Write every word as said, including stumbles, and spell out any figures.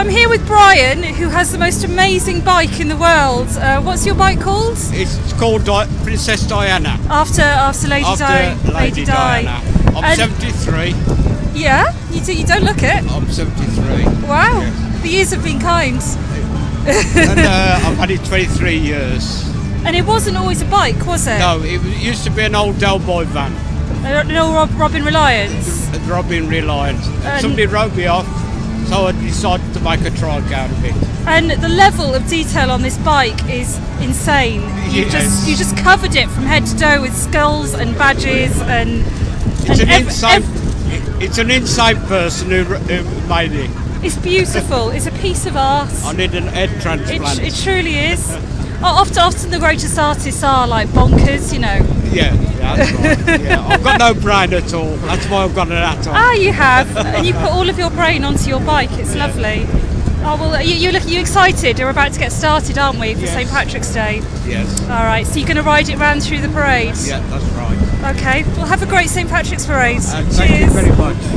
I'm here with Brian, who has the most amazing bike in the world. Uh, what's your bike called? It's called Di- Princess Diana. After after Lady After Di. Lady, Lady Di. Diana. I'm And- seventy-three. Yeah, you, do, you don't look it. I'm seventy-three. Wow, Yes. the years have been kind. And uh, I've had it twenty-three years. And it wasn't always a bike, was it? No, it was- used to be an old Del Boy van. Uh, No, Rob, Robin Reliance. A Robin Reliant. And- Somebody wrote me off, so I decided to make a trike out of it. And the level of detail on this bike is insane. You Yes. just you just covered it from head to toe with skulls and badges and. It's and an ev- insane. ev- It's an insane person who, who made it. It's beautiful. It's a piece of art. I need an head It, transplant. it truly is. Oh, often, often the greatest artists are like bonkers, you know. Yeah, yeah, that's right. Yeah, I've got no brain at all. That's why I've got an hat on. Ah, you have, and you put all of your brain onto your bike. It's lovely. Oh well, you, you look you excited? We're about to get started, aren't we, for Yes. Saint Patrick's Day? Yes. All right. So you're going to ride it round through the parade? Yeah, that's right. Okay. Well, have a great Saint Patrick's parade. Uh, thank Cheers. you very much.